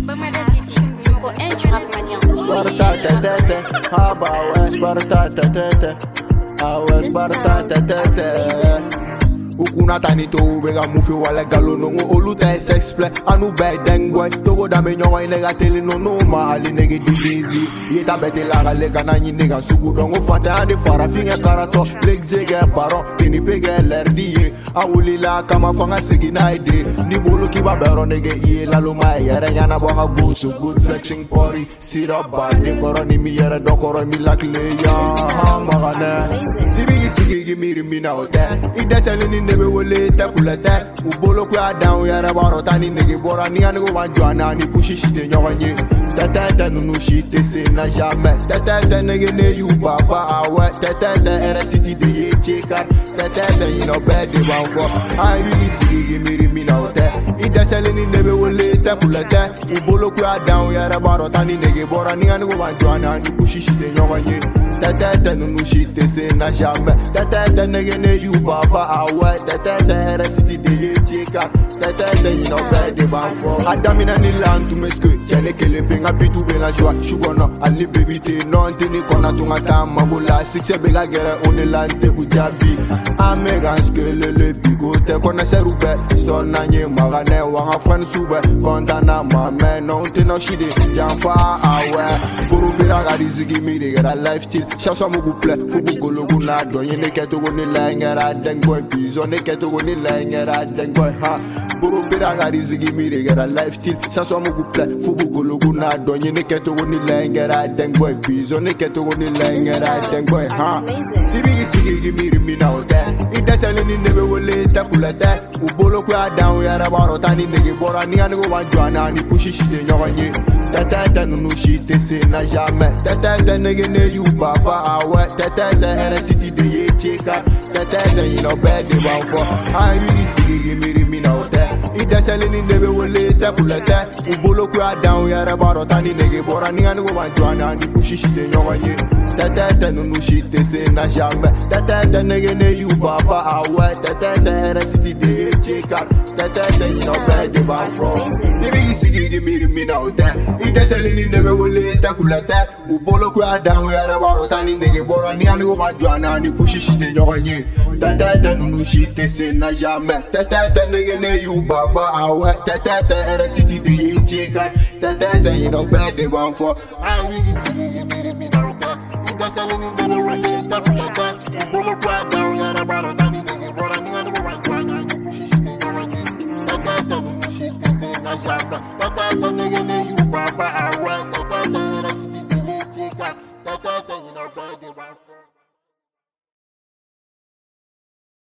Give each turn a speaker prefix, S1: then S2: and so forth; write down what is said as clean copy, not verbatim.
S1: Sparta tete, haba we Sparta tete, awe Sparta tete. Ukuna tani to bega mufi wale galo no olute sexple anu be dengwe togo da me nyonga inega tele no ma ali nege divisi yeta bete la gale kana nyi nega sugu dongo fata ande fara finga karato lexege baro tini pege lerdi awuli la kama fanga segina ide ni bolo ki babero nege ye la lo mai yere nyana bonga go so good flexing party sit up body koroni mi yere dokoro mi lakle ya magane ibi sigi mi na hotel ide seleni nebe wole te kulete ubolo kwa down yara baro tani nege bora ni anigo wanjwana ni pushi shite nyawanye tete nunu shite se na jamais tete nege ne you baba awe tete RCT de ye cheka tete you know bad de wan for I really see mi na hotel ide seleni nebe wole te kulete ubolo kwa down yara baro tani nege bora ni anigo wanjwana ni pushi shite nyawanye tete nunu shite se na jamais tete nege ne you baba awe tete RCT de ye cheka tete you know bad de wan for adamina ni lantu meske jene kele penga bitu bela joie shugono ali baby te non tini kona tunga tama bula six bega gere onelante bujabi amegan skele le bigo te kona serube sonna nye magane wanga fran sube kontana mame non tino shide janfa awe buru bira gadi zigi mi de gara lifestyle chaso mo buple fubu gologu na do yene keto go ni la ngara dengboy bizo ne keto go ni la ngara dengboy ha buru bira gadi zigi mi de gara lifestyle chaso mo buple fubu gologu na do yene keto go ni la ngara dengboy bizo ne keto go ni la ngara dengboy ha ibi sigi mi na hotel ide seleni nebe wole te kulete ubolo kwa down yara baro tani nege bora ni anigo wanjwana ni pushi shite nyawanye tete nunu shite se na jamais tete nege ne you baba awe tete RCT de ye cheka tete you know bad de wan for I really sigi mi na hotel ide seleni nebe wole te kulete ubolo kwa down yara baro tani nege bora ni anigo wanjwana ni pushi shite nyawanye tete nunu shite se na jamais tete nege ne you baba awe tete RCT de ye cheka tete you know bad de wan for ibi sigi mi na hotel ide seleni nebe wole te kulete ubolo kwa down yara baro tani nege bora ni anigo wanjwana ni pushi shite nyawanye tete nunu shite se na jamais tete nege ne you baba awe tete RCT de ye cheka tete you know bad de wan for I really sigi mi na hotel ide seleni nebe wole te kulete ubolo kwa down yara baro tani nege bora ni anigo wanjwana ni pushi shite nyawanye tete nunu shite se na jamais tete nege ne you baba awe tete RCT de ye cheka tete you know bad de wan for